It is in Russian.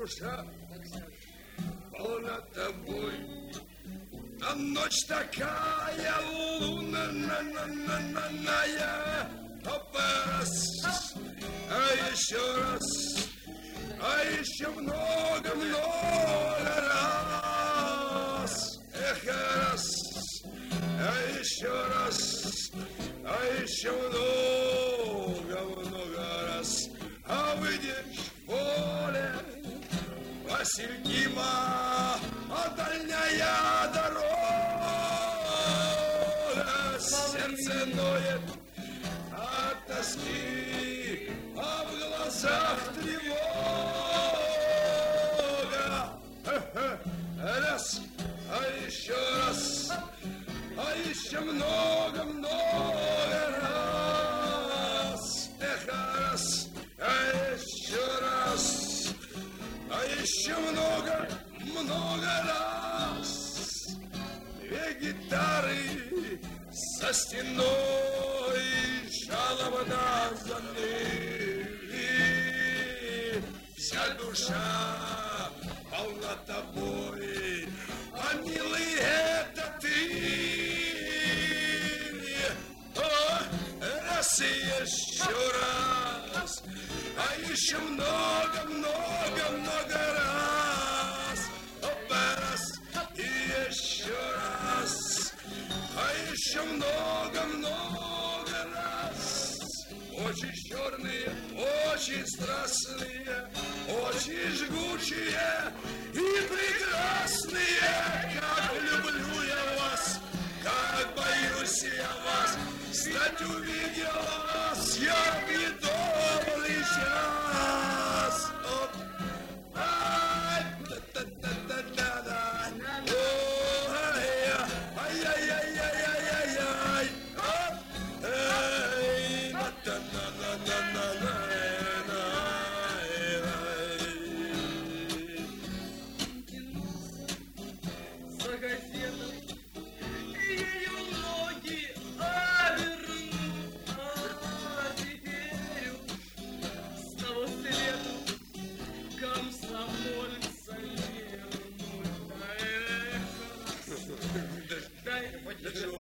душа полна тобой. А ночь такая лунная, раз, а еще много раз. Эх, раз, а еще много раз. А выйдешь в поле, Василькима, а дальняя дорога, сердце ноет от тоски, а в глазах тревога. Раз, а еще много раз. Эх, раз, а еще много раз. Две гитары со стеной жалобно заныли. Вся душа полна тобой, а милый, это ты. О, раз и еще раз, а еще много раз. Опа, раз и еще раз, а еще много раз. Очи черные, очень страстные, очень жгучие и прекрасные. Как люблю я вас, как боюсь я вас, стать увидела.